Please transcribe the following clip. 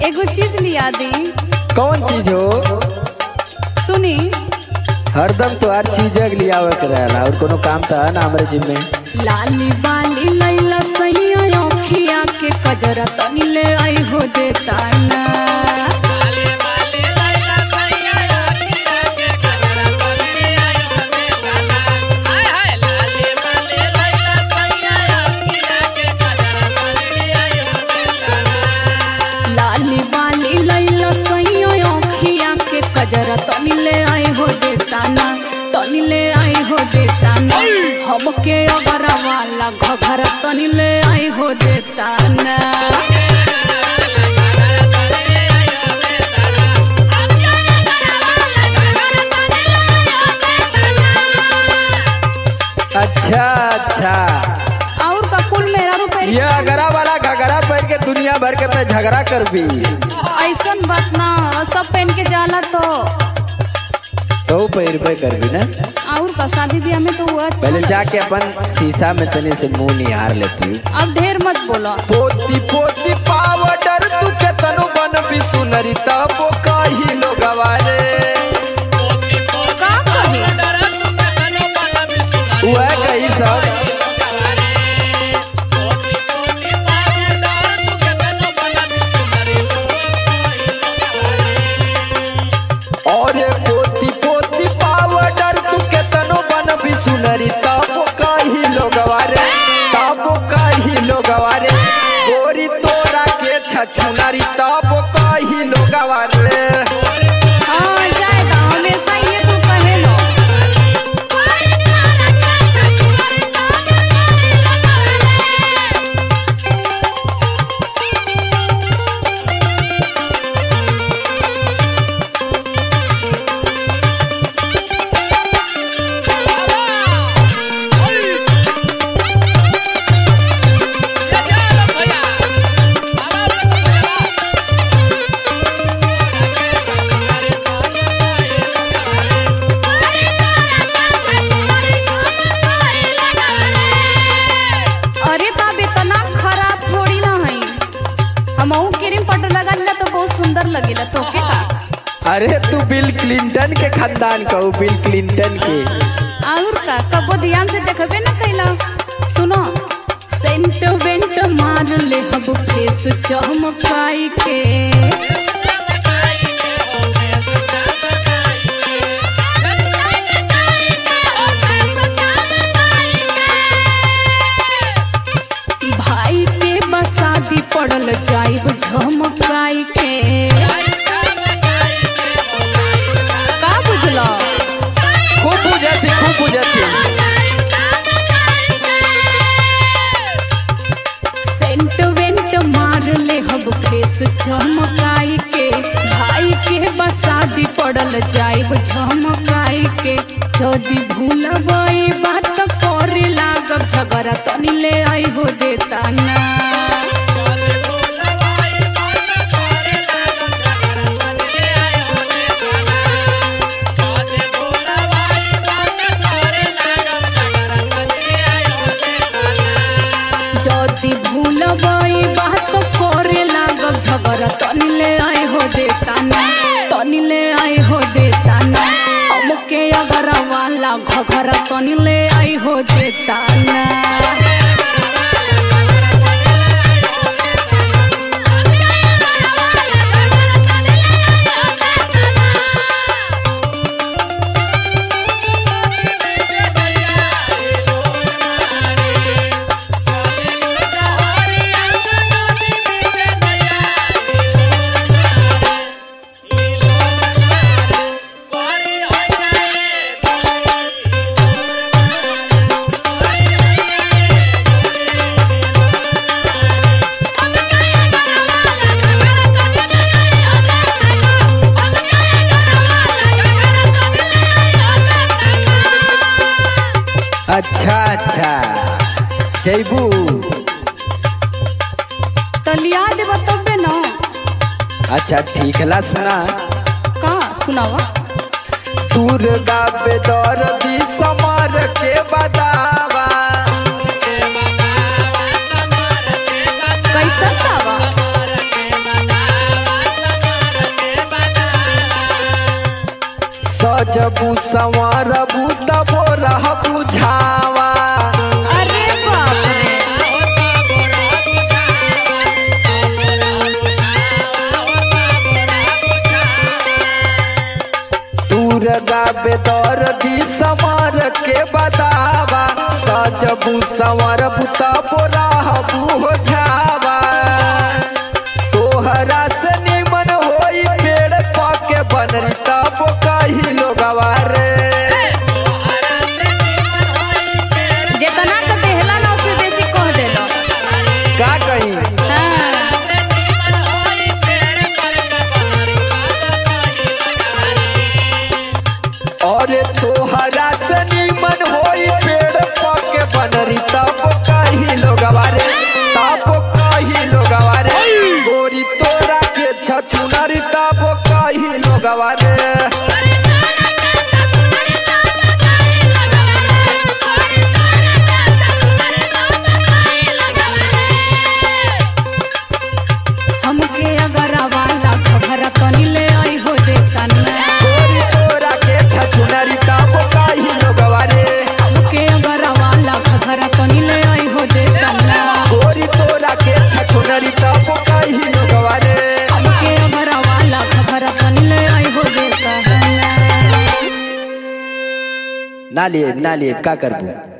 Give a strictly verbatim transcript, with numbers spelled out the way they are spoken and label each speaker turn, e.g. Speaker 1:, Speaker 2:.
Speaker 1: एगो चीज लिया दी।
Speaker 2: कौन चीज हो?
Speaker 1: सुनी।
Speaker 2: हरदम तो हर चीज लियावे के रहला और कोनो काम तो है ना हमारे जिम्मे।
Speaker 1: लाली बाली लैला सैया अखिया के कजरा तनी ले आई हो देता ना। लाली बाली लैला सैया अखिया के कजरा तनी ले आई हो देता ना, तनी ले आई हो देता ना। हमके अगर वाला घघरा तनी ले आई हो देता ना।
Speaker 2: अच्छा अच्छा।
Speaker 1: और का कुल मेरा रुपए
Speaker 2: ये अगरा वाला घगरा पहन के दुनिया भर के तो झगड़ा कर भी।
Speaker 1: ऐसन बात ना, सब पहन के जाला तो
Speaker 2: तो पैर पे कर भी ना।
Speaker 1: और का शादी ब्याह में तो हुआ।
Speaker 2: पहले जाके अपन शीशा में तने से मुंह निहार लेती हूँ।
Speaker 1: अब ढेर मत बोलो।
Speaker 2: पोती पोती पावडर तू के तनु बन भी सुनरी तब कही लोग आवारे।
Speaker 1: का कही?
Speaker 2: वह कही सब और पोती पोती पावडर तू के तनु बन भी सुनरी तब कही लोग आवारे, तब कही लोग आवारे। गोरी तोरा के छछुनरी तब कही लोग आवारे।
Speaker 1: हाँ जाएगा, हमेशा ये तू कहे लो। अरे बाप इतना खराब थोड़ी ना है। हमहू क्रीम पाउडर लगा लिया तो बहुत सुंदर लगेला। तो के का?
Speaker 2: अरे तू बिल क्लिंटन के खानदान कहू, बिल क्लिंटन के।
Speaker 1: और का कबो ध्यान से देखबे ना कैला। सुनो, सेंट वेंट मार ले हब फेस चमकाई के। भाई के बसादी पड़ल जाइब झमकाई के। का बुझलो?
Speaker 2: खूब बुझती खूब बुझती।
Speaker 1: सेंट वेंट मार ले हब फेस झमकाई के। भाई के बसादी पड़ल जाइब झमकाई के। जदी भूलबई बात करे लागब झगड़ा तनी ले आई हो देता ना। जदी भूलबई बात करे लागब झगड़ा तनी ले आई हो देता ना, तनी ले आई हो देता ना। हमके अगर वाला घघरा तनी ले आई हो देता ना।
Speaker 2: अच्छा अच्छा जैबू
Speaker 1: तलिया देबा तबे न।
Speaker 2: अच्छा ठीक है ला सुना।
Speaker 1: का सुनावा?
Speaker 2: दुर्गा बेदर दी समार के बदावा।
Speaker 1: कैसा दावा?
Speaker 2: सजबू संवरबू तबो रह बुझावा।
Speaker 1: अरे बाप रे
Speaker 2: दूर गाबे दर्दी समर के बतावा। सजबू संवरबू तबो रह बुझावा। तोहरा से निमन होई पेड़ पाके बनरी तब कही लोगवा रे।
Speaker 1: जितना तो देहला ना उससे बेसी कह देलो
Speaker 2: का कही अरे तोहरा से निमन होई पेड़ पाके बनरी तब कही लोगवा रे। तब कही लोगवा रे गोरी तोरा के छछुनरी तब कही लोगवा रे।
Speaker 1: हमके अगर वाला खबर कनी ले आई हो देता ना।
Speaker 2: गोरी तोरा के छछुनरी तब कही लोगवा रे।
Speaker 1: हमके अगर वाला खबर कनी ले आई हो देता ना।
Speaker 2: गोरी तोरा के छछुनरी तब कही लोगवा रे।
Speaker 1: हमके अगर वाला खबर कनी ले आई हो देता ना।
Speaker 2: ना लिए ना लिए का करबू।